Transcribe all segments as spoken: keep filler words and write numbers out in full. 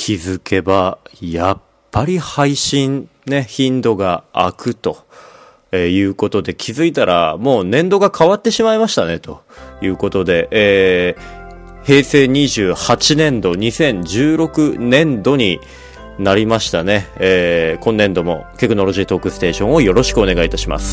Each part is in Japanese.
気づけばやっぱり配信ね頻度が空くと、えー、いうことで、気づいたらもう年度が変わってしまいましたねということで、えー、平成にじゅうはちねんどにせんじゅうろくねんどになりましたね。えー、今年度もテクノロジートークステーションをよろしくお願いいたします。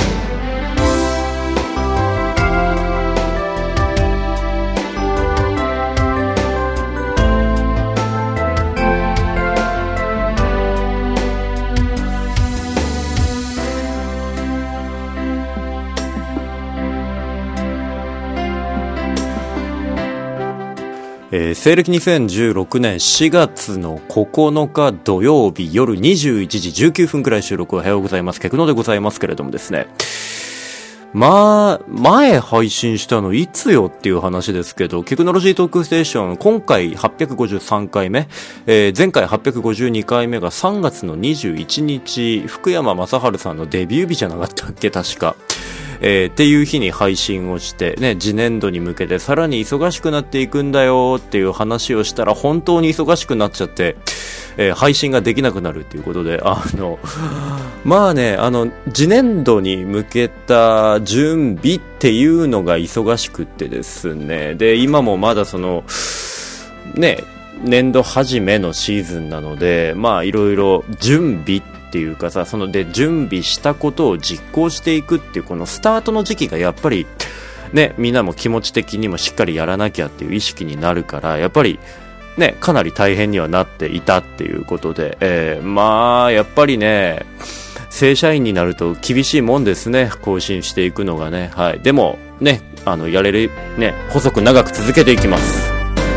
えー、西暦にせんじゅうろくねんしがつのここのか土曜日夜にじゅういちじじゅうきゅうふんくらい収録。おはようございます。ケクノでございますけれどもですね。まあ、前配信したのいつよっていう話ですけど、テクノロジートークステーション、今回はっぴゃくごじゅうさんかいめ、えー、前回はっぴゃくごじゅうにかいめがさんがつのにじゅういちにち、福山雅治さんのデビュー日じゃなかったっけ、確か。えー、っていう日に配信をしてね、次年度に向けてさらに忙しくなっていくんだよっていう話をしたら、本当に忙しくなっちゃって、えー、配信ができなくなるっていうことで、あのまあね、あの次年度に向けた準備っていうのが忙しくってですね、で今もまだそのね年度初めのシーズンなので、まあいろいろ準備っていうかさ、そので準備したことを実行していくっていうこのスタートの時期がやっぱりね、みんなも気持ち的にもしっかりやらなきゃっていう意識になるから、やっぱりねかなり大変にはなっていたっていうことで、えー、まあやっぱりね正社員になると厳しいもんですね、更新していくのがね。はい。でもね、あのやれるね、細く長く続けていきます。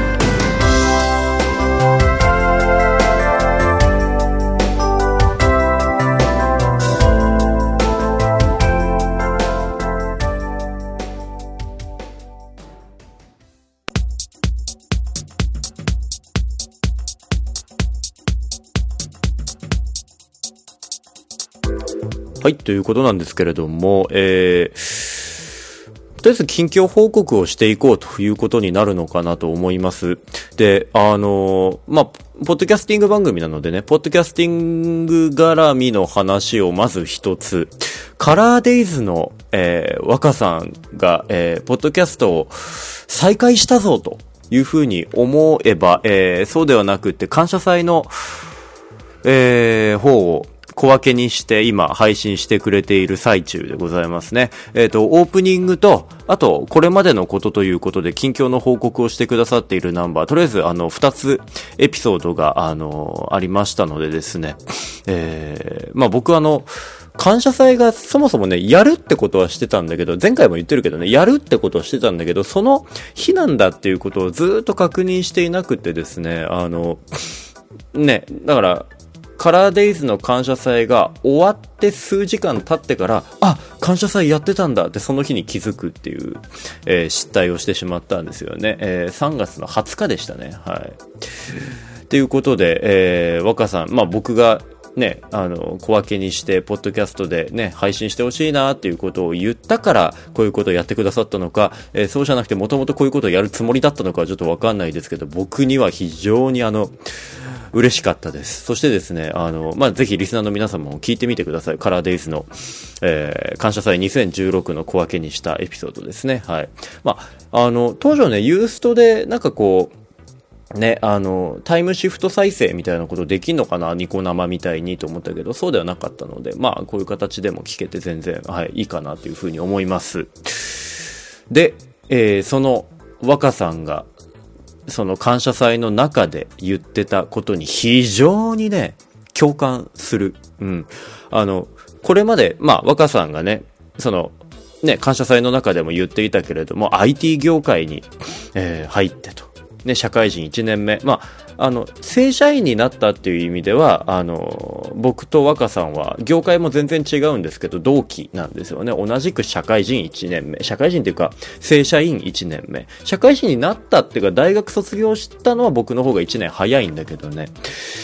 はい、ということなんですけれども、えー、とりあえず近況報告をしていこうということになるのかなと思います。で、あのー、まあ、ポッドキャスティング番組なのでね、ポッドキャスティング絡みの話をまず一つ。カラーデイズの、えー、若さんが、えー、ポッドキャストを再開したぞというふうに思えば、えー、そうではなくって感謝祭の、えー、方を小分けにして今配信してくれている最中でございますね。えっと、オープニングと、あと、これまでのことということで、近況の報告をしてくださっているナンバー、とりあえず、あの、二つエピソードが、あの、ありましたのでですね。えー、まあ、僕はあの、感謝祭がそもそもね、やるってことはしてたんだけど、前回も言ってるけどね、やるってことはしてたんだけど、その日なんだっていうことをずっと確認していなくてですね、あの、ね、だから、カラーデイズの感謝祭が終わって数時間経ってから、あ、感謝祭やってたんだってその日に気づくっていう、えー、失態をしてしまったんですよね。えー、さんがつのはつかでしたね。はい。ということで、えー、若さん、まあ僕がね、あの、小分けにして、ポッドキャストでね、配信してほしいなっていうことを言ったから、こういうことをやってくださったのか、えー、そうじゃなくてもともとこういうことをやるつもりだったのかはちょっとわかんないですけど、僕には非常にあの、嬉しかったです。そしてですね、あの、まあ、ぜひリスナーの皆さんも聞いてみてください。カラーデイズの、えー、感謝祭にせんじゅうろくの小分けにしたエピソードですね。はい。まあ、あの、当初ね、ユーストで、なんかこう、ね、あの、タイムシフト再生みたいなことできんのかな、ニコ生みたいにと思ったけど、そうではなかったので、まあ、こういう形でも聞けて全然、はい、いいかなというふうに思います。で、えー、その若さんが、その感謝祭の中で言ってたことに非常にね、共感する。うん。あの、これまで、まあ、若さんがね、その、ね、感謝祭の中でも言っていたけれども、アイティー 業界に、えー、入ってと。ね、社会人いちねんめ。まあ、あの、正社員になったっていう意味では、あの、僕と若さんは、業界も全然違うんですけど、同期なんですよね。同じく社会人いちねんめ。社会人っていうか、正社員いちねんめ。社会人になったっていうか、大学卒業したのは僕の方がいちねん早いんだけどね。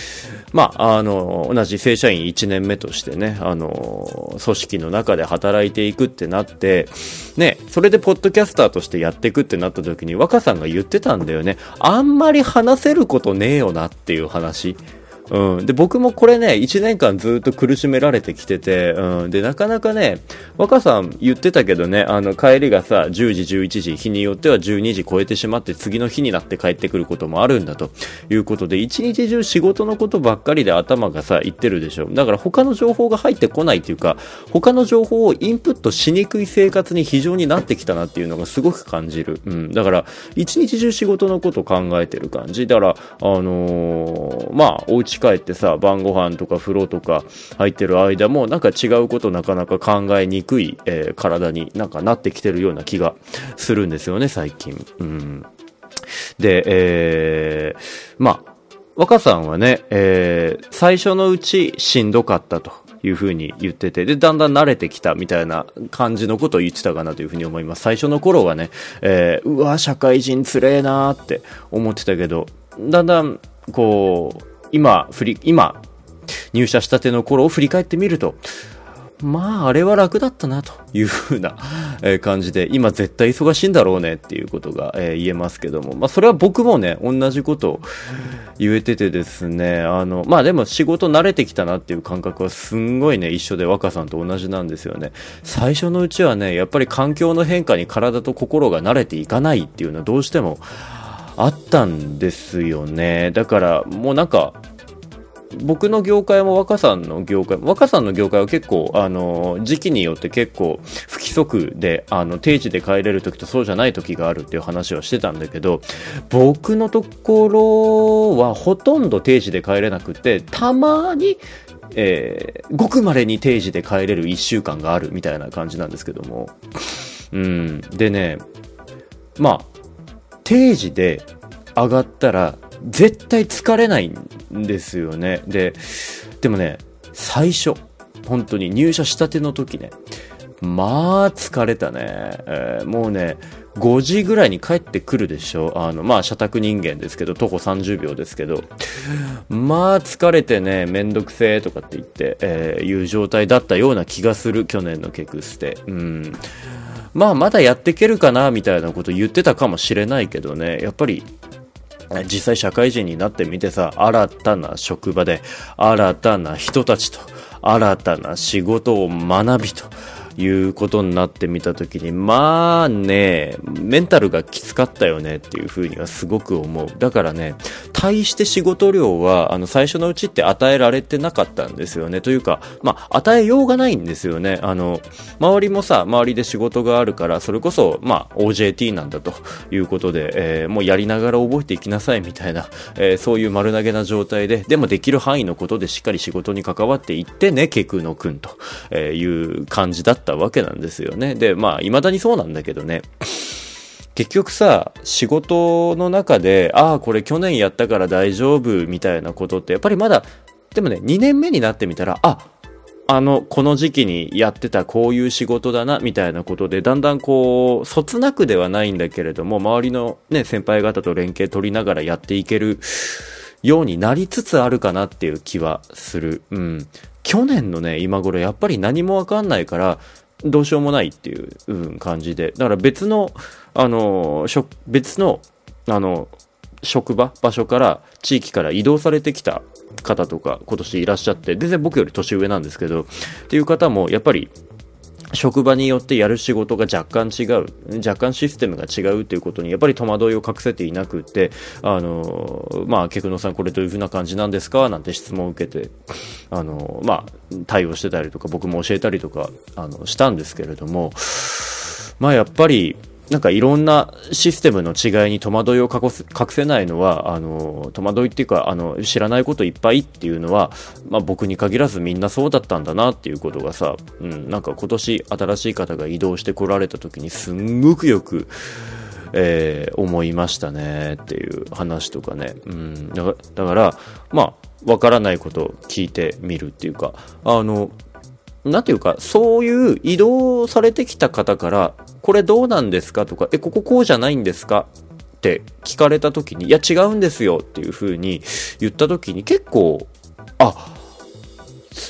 まあ、あの、同じ正社員いちねんめとしてね、あの、組織の中で働いていくってなって、ね、それでポッドキャスターとしてやっていくってなった時に、若さんが言ってたんだよね。あんまり話せることねえよなっていう話。うん。で、僕もこれね、いちねんかんずっと苦しめられてきてて、うん。で、なかなかね、若さん言ってたけどね、あの、帰りがさ、じゅうじ、じゅういちじ、日によってはじゅうにじ超えてしまって、次の日になって帰ってくることもあるんだということで、一日中仕事のことばっかりで頭がさ、いってるでしょ。だから他の情報が入ってこないっていうか、他の情報をインプットしにくい生活に非常になってきたなっていうのがすごく感じる。うん。だから、一日中仕事のこと考えてる感じ。だから、あのー、まあ、お家帰ってさ、晩ご飯とか風呂とか入ってる間もなんか違うことなかなか考えにくい、えー、体になんかなってきてるような気がするんですよね、最近。うん、で、えー、まあ若さんはね、えー、最初のうちしんどかったというふうに言ってて、で、だんだん慣れてきたみたいな感じのことを言ってたかなというふうに思います。最初の頃はね、えー、うわ、社会人つれえなーって思ってたけど、だんだんこう今振り今入社したての頃を振り返ってみると、まああれは楽だったなという風な感じで、今絶対忙しいんだろうねっていうことが言えますけども、まあそれは僕もね同じことを言えててですね、あのまあでも仕事慣れてきたなっていう感覚はすんごいね一緒で若さんと同じなんですよね。最初のうちはねやっぱり環境の変化に体と心が慣れていかないっていうのはどうしてもあったんですよね。だからもうなんか僕の業界も若さんの業界も若さんの業界は結構あの時期によって結構不規則であの定時で帰れる時とそうじゃない時があるっていう話をしてたんだけど、僕のところはほとんど定時で帰れなくて、たまにえー、ごくまれに定時で帰れるいっしゅうかんがあるみたいな感じなんですけども、うんでね、まあ定時で上がったら絶対疲れないんですよね。で、でもね、最初本当に入社したての時ね、まあ疲れたね、えー、もうねごじぐらいに帰ってくるでしょ。あのまあ社宅人間ですけど徒歩さんじゅうびょうですけど、まあ疲れてねめんどくせえとかって言って、えー、いう状態だったような気がする、去年のケクステ。うんまあまだやっていけるかなみたいなこと言ってたかもしれないけどね、やっぱり実際社会人になってみてさ、新たな職場で新たな人たちと新たな仕事を学びということになってみたときに、まあねメンタルがきつかったよねっていうふうにはすごく思う。だからね対して仕事量はあの最初のうちって与えられてなかったんですよね。というかまあ与えようがないんですよね。あの周りもさ周りで仕事があるから、それこそまあ オージェーティー なんだということで、えー、もうやりながら覚えていきなさいみたいな、えー、そういう丸投げな状態で、でもできる範囲のことでしっかり仕事に関わっていってねケクノくんという感じだったわけなんですよね。でまあ未だにそうなんだけどね、結局さ仕事の中でああこれ去年やったから大丈夫みたいなことってやっぱりまだでもねにねんめになってみたら、ああのこの時期にやってたこういう仕事だなみたいなことで、だんだんこうそつなくではないんだけれども周りのね先輩方と連携取りながらやっていけるようになりつつあるかなっていう気はする。うん去年のね今頃やっぱり何もわかんないからどうしようもないっていう、うん、感じで、だから別のあの別のあの職場場所から地域から移動されてきた方とか今年いらっしゃって、全然僕より年上なんですけどっていう方もやっぱり職場によってやる仕事が若干違う、若干システムが違うということにやっぱり戸惑いを隠せていなくって、あのまあケクノさんこれどういう風な感じなんですかなんて質問を受けて、あのまあ対応してたりとか僕も教えたりとかあのしたんですけれども、まあやっぱりなんかいろんなシステムの違いに戸惑いを隠す、隠せないのはあの戸惑いっていうかあの知らないこといっぱいっていうのは、まあ、僕に限らずみんなそうだったんだなっていうことがさ、うん、なんか今年新しい方が移動してこられた時にすんごくよく、えー、思いましたねっていう話とかね、うん、だから、だからまあわからないことを聞いてみるっていうか、あのなんていうかそういう移動されてきた方からこれどうなんですかとか、えこここうじゃないんですかって聞かれた時に、いや違うんですよっていう風に言った時に結構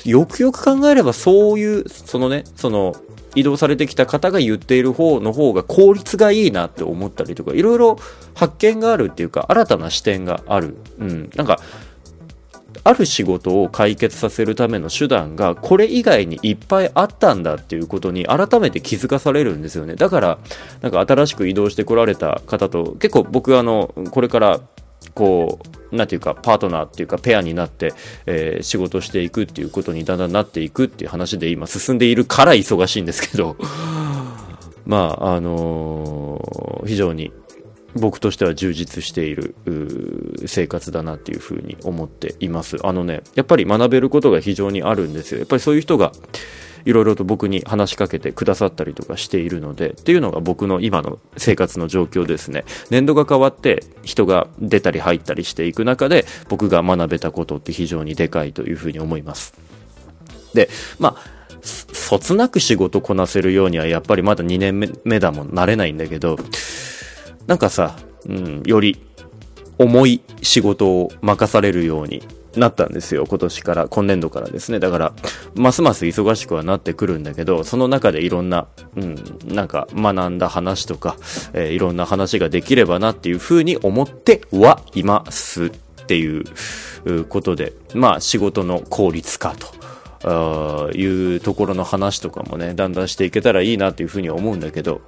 よくよく考えればそういう、そのね、その、移動されてきた方が言っている方の方が効率がいいなって思ったりとか、いろいろ発見があるっていうか、新たな視点がある。うん。なんか、ある仕事を解決させるための手段がこれ以外にいっぱいあったんだっていうことに改めて気づかされるんですよね。だからなんか新しく移動してこられた方と結構僕あのこれからこうなんていうかパートナーっていうかペアになって、えー、仕事していくっていうことにだんだんなっていくっていう話で今進んでいるから忙しいんですけどまああのー、非常に僕としては充実している生活だなっていうふうに思っています。あのね、やっぱり学べることが非常にあるんですよ。やっぱりそういう人がいろいろと僕に話しかけてくださったりとかしているので、っていうのが僕の今の生活の状況ですね。年度が変わって人が出たり入ったりしていく中で僕が学べたことって非常にでかいというふうに思います。で、まあそつなく仕事こなせるようにはやっぱりまだにねんめだもんなれないんだけど、なんかさ、うん、より重い仕事を任されるようになったんですよ。今年から、今年度からですね。だから、ますます忙しくはなってくるんだけど、その中でいろんな、うん、なんか学んだ話とか、えー、いろんな話ができればなっていうふうに思ってはいますっていうことで、まあ仕事の効率化というところの話とかもね、だんだんしていけたらいいなっていうふうに思うんだけど、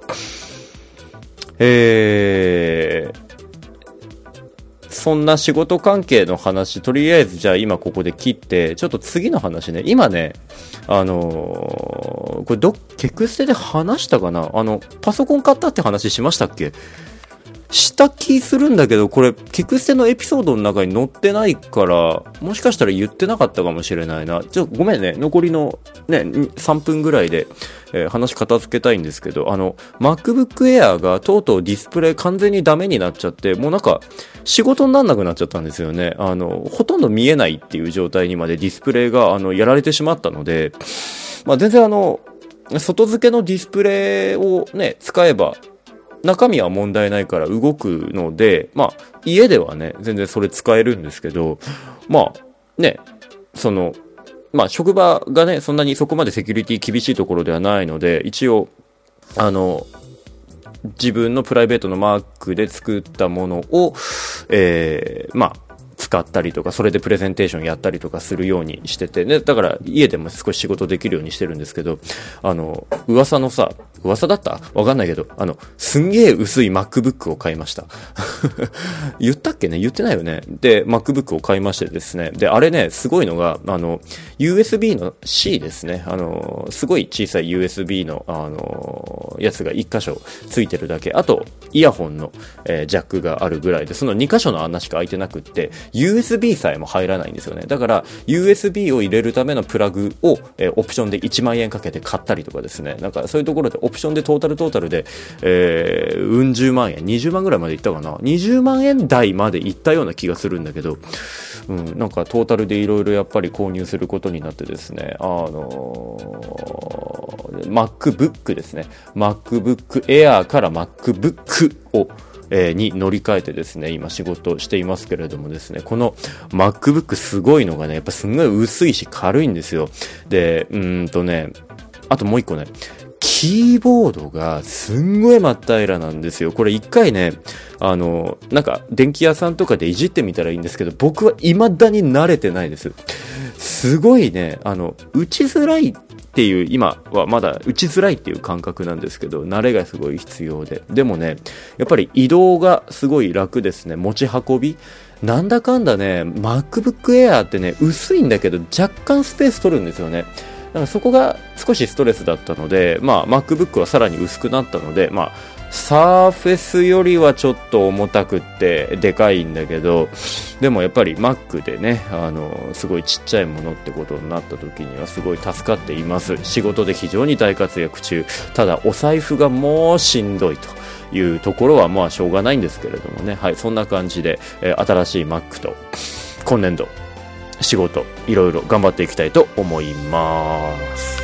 えー、そんな仕事関係の話、とりあえずじゃあ今ここで切って、ちょっと次の話ね、今ね、あのー、これど、ケクステで話したかな？あの、パソコン買ったって話しましたっけ？した気するんだけど、これ、ケクステのエピソードの中に載ってないから、もしかしたら言ってなかったかもしれないな。ちょ、ごめんね。残りのね、さんぷんぐらいで、えー、話片付けたいんですけど、あの、MacBook Air がとうとうディスプレイ完全にダメになっちゃって、もうなんか、仕事になんなくなっちゃったんですよね。あの、ほとんど見えないっていう状態にまでディスプレイが、あの、やられてしまったので、まあ全然あの、外付けのディスプレイをね、使えば、中身は問題ないから動くので、まあ、家ではね、全然それ使えるんですけど、まあ、ね、その、まあ、職場がね、そんなにそこまでセキュリティ厳しいところではないので、一応、あの、自分のプライベートのマークで作ったものを、えー、まあ、使ったりとか、それでプレゼンテーションやったりとかするようにしてて、ね、だから家でも少し仕事できるようにしてるんですけど、あの、噂のさ、噂だったわかんないけど、あの、すんげえ薄い MacBook を買いました。言ったっけね言ってないよね。で、MacBook を買いましてですね。で、あれね、すごいのが、あの、ユーエスビー の C ですね。あの、すごい小さい ユーエスビー の、あの、やつがいっ箇所ついてるだけ。あと、イヤホンの、えー、ジャックがあるぐらいで、そのに箇所の穴しか開いてなくって、ユーエスビー さえも入らないんですよね。だから、ユーエスビー を入れるためのプラグを、えー、オプションでいちまんえんかけて買ったりとかですね。なんか、そういうところでオプションでトータルトータルで、えー、うん十万円、にじゅうまんぐらいまでいったかな。にじゅうまんえん台までいったような気がするんだけど、うん、なんかトータルでいろいろやっぱり購入することになってですね、あのー、MacBook ですね。MacBook Air から MacBook をえー、に乗り換えてですね、今仕事していますけれどもですね、この MacBook すごいのがね、やっぱすんごい薄いし軽いんですよ。で、うーんとね、あともう一個ね、キーボードがすんごい真っ平らなんですよ。これ一回ね、あの、なんか電気屋さんとかでいじってみたらいいんですけど、僕は未だに慣れてないです。すごいね、あの、打ちづらいっていう、今はまだ打ちづらいっていう感覚なんですけど、慣れがすごい必要で。でもね、やっぱり移動がすごい楽ですね。持ち運び。なんだかんだね、MacBook Air ってね、薄いんだけど若干スペース取るんですよね。だからそこが少しストレスだったので、まあ MacBook はさらに薄くなったので、まあサーフェスよりはちょっと重たくってでかいんだけど、でもやっぱり Mac でね、あのすごいちっちゃいものってことになった時にはすごい助かっています。仕事で非常に大活躍中。ただお財布がもうしんどいというところはまあしょうがないんですけれどもね。はい、そんな感じで、えー、新しい Mac と今年度仕事いろいろ頑張っていきたいと思います。